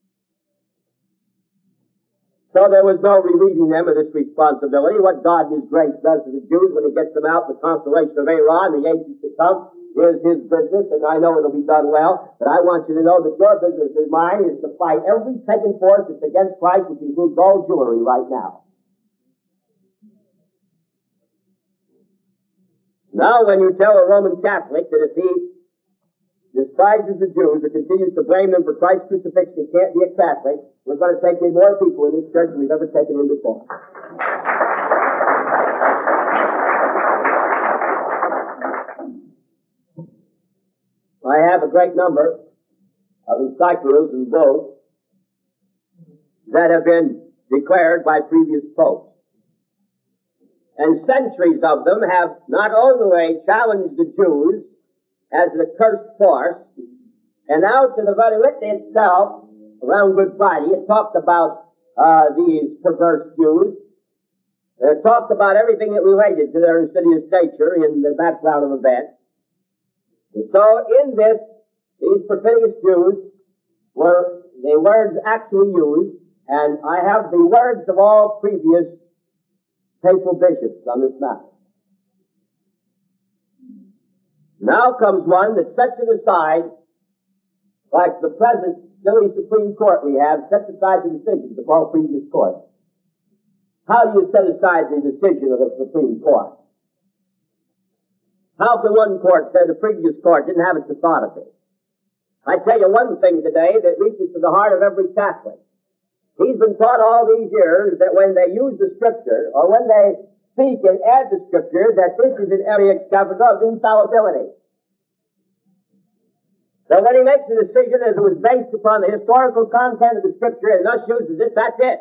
C: So there was no relieving them of this responsibility. What God in his grace does to the Jews when he gets them out, the constellation of Aaron, the ages to come, is his business, and I know it'll be done well. But I want you to know that your business and mine is to fight every pagan force that's against Christ, which includes all Jewry right now. Now when you tell a Roman Catholic that if he despises the Jews or continues to blame them for Christ's crucifixion, he can't be a Catholic, we're going to take in more people in this church than we've ever taken in before. I have a great number of encyclicals and bulls that have been declared by previous popes. And centuries of them have not only challenged the Jews as an accursed force, and now to the very litany itself, around Good Friday, it talked about these perverse Jews. It talked about everything that related to their insidious nature in the background of events. And so in this, these perfidious Jews were the words actually used, and I have the words of all previous papal bishops on this matter. Now comes one that sets it aside, like the present silly Supreme Court we have, sets aside the decisions of all previous courts. How do you set aside the decision of the Supreme Court? How can one court say the previous court didn't have its authority? I tell you one thing today that reaches to the heart of every Catholic. He's been taught all these years that when they use the Scripture, or when they speak and add the Scripture, that this is an area of infallibility. So when he makes a decision as it was based upon the historical content of the Scripture and thus uses it, that's it.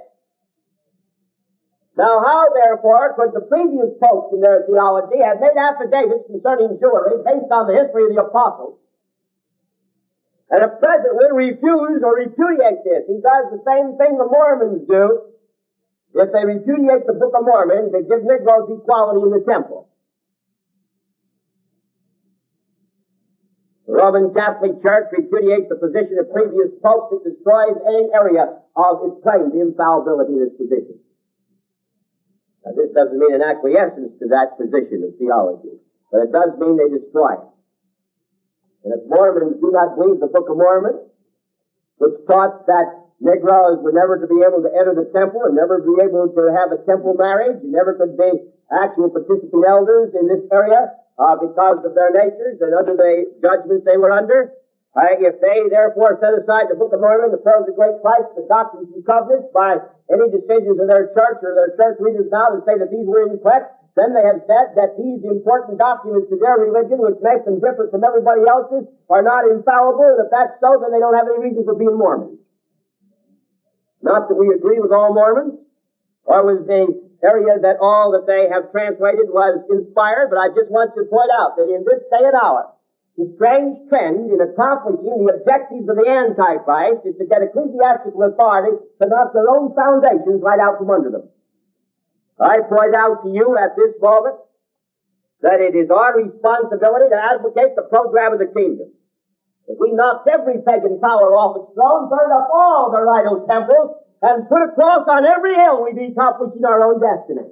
C: Now how, therefore, could the previous popes in their theology have made affidavits concerning Jewry based on the history of the apostles, and a present one refuse or repudiate this? He does the same thing the Mormons do if they repudiate the Book of Mormon to give Negroes equality in the temple. The Roman Catholic Church repudiates the position of previous popes. It destroys any area of its claim to infallibility in its position. Now, this doesn't mean an acquiescence to that position of theology, but it does mean they destroy it. And if Mormons do not believe the Book of Mormon, which taught that Negroes were never to be able to enter the temple and never be able to have a temple marriage and never could be actual participant elders in this area because of their natures and under the judgments they were under, if they therefore set aside the Book of Mormon, the pearls of great price, the doctrines and covenants by any decisions of their church or their church leaders now to say that these were incorrect, then they have said that these important documents to their religion, which make them different from everybody else's, are not infallible, and if that's so, then they don't have any reason for being Mormons. Not that we agree with all Mormons, or with the area that all that they have translated was inspired, but I just want to point out that in this day and hour, the strange trend in accomplishing the objectives of the Antichrist is to get ecclesiastical authority to knock their own foundations right out from under them. I point out to you at this moment that it is our responsibility to advocate the program of the kingdom. If we knocked every pagan power off its throne, burned up all their idol temples, and put a cross on every hill, we'd be accomplishing our own destiny.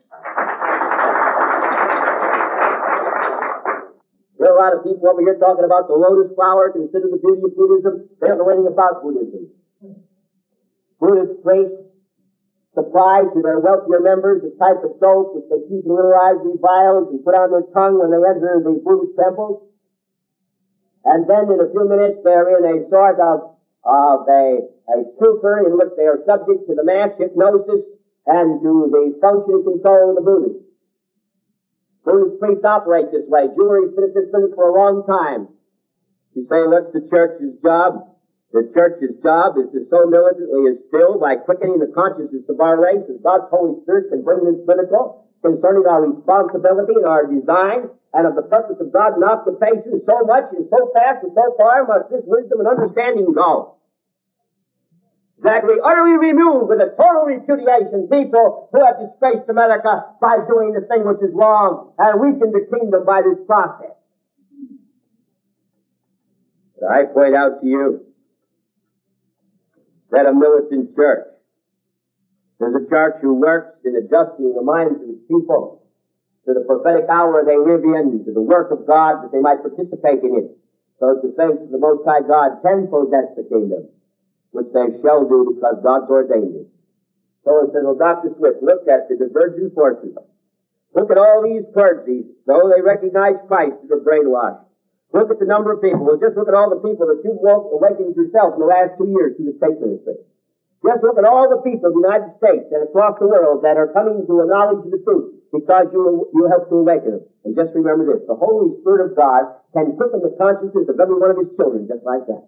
C: There are a lot of people over here talking about the lotus flower, consider the beauty of Buddhism. They don't know anything about Buddhism. Buddhist priests supply to their wealthier members a type of dope which they keep in little ivory vials and put on their tongue when they enter the Buddhist temples. And then in a few minutes they're in a sort of a stupor in which they are subject to the mass hypnosis and to the function and control of the Buddhists. Buddhist priests operate this way. Jewelry's been at this business for a long time. You say, what's the church's job? The church's job is to so militantly instill by quickening the consciousness of our race as God's Holy Spirit can bring this critical concerning our responsibility and our design and of the purpose of God and occupation so much and so fast and so far must this wisdom and understanding go. That we utterly remove with a total repudiation people who have disgraced America by doing the thing which is wrong and weakened the kingdom by this process. But I point out to you that a militant church is a church who works in adjusting the minds of its people to the prophetic hour they live in, to the work of God that they might participate in it, so that the saints of the Most High God can possess the kingdom, which they shall do because God's ordained it. So it says, well, Dr. Swift, look at the divergent forces. Look at all these clergy, though they recognize Christ, that are brainwashed. Look at the number of people. Well, just look at all the people that you've awakened yourself in the last 2 years through the state ministry. Just look at all the people of the United States and across the world that are coming to a knowledge of the truth because you help to awaken them. And just remember this, the Holy Spirit of God can quicken the consciousness of every one of His children just like that.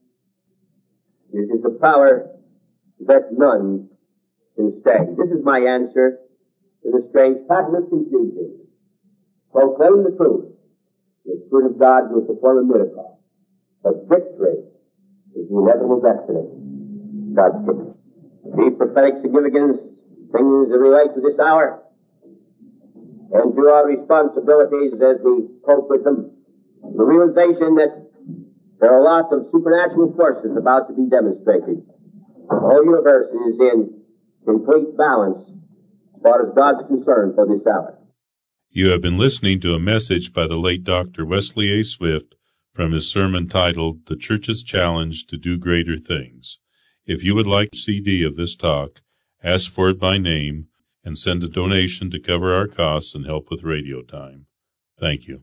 C: It is a power that none can stay. This is my answer to the strange pattern of confusion. Proclaim the truth. The Spirit of God will perform a miracle. But victory is the inevitable destiny of God's kingdom. The prophetic significance, things that relate to this hour, and to our responsibilities as we cope with them. The realization that there are lots of supernatural forces about to be demonstrated. The whole universe is in complete balance as far as God's concerned for this hour.
D: You have been listening to a message by the late Dr. Wesley A. Swift from his sermon titled, The Church's Challenge to Do Greater Things. If you would like a CD of this talk, ask for it by name and send a donation to cover our costs and help with radio time. Thank you.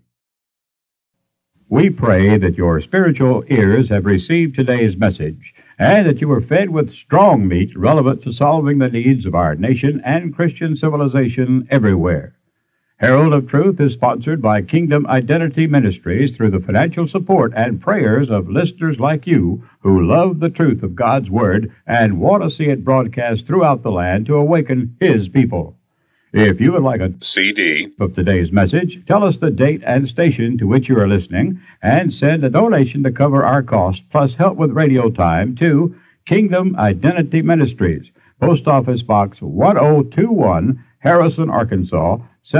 B: We pray that your spiritual ears have received today's message and that you were fed with strong meat relevant to solving the needs of our nation and Christian civilization everywhere. Herald of Truth is sponsored by Kingdom Identity Ministries through the financial support and prayers of listeners like you who love the truth of God's Word and want to see it broadcast throughout the land to awaken His people. If you would like a
D: CD
B: of today's message, tell us the date and station to which you are listening and send a donation to cover our costs plus help with radio time to Kingdom Identity Ministries, Post Office Box 1021, Harrison, Arkansas,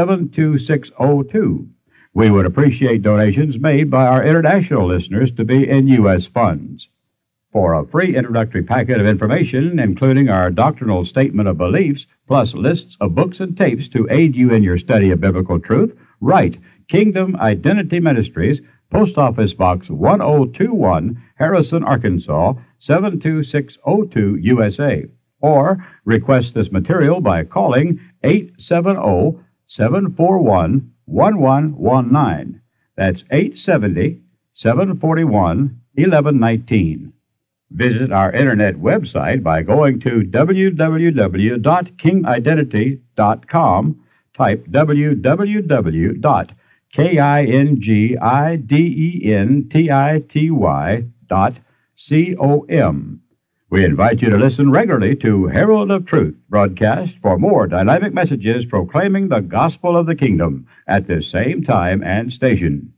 B: 72602. We would appreciate donations made by our international listeners to be in U.S. funds. For a free introductory packet of information, including our doctrinal statement of beliefs, plus lists of books and tapes to aid you in your study of biblical truth, write Kingdom Identity Ministries, Post Office Box 1021, Harrison, Arkansas, 72602, USA. Or request this material by calling 870-741-1119. That's 870-741-1119. Visit our internet website by going to www.kingidentity.com. Type www.kingidentity.com. We invite you to listen regularly to Herald of Truth broadcast for more dynamic messages proclaiming the gospel of the kingdom at this same time and station.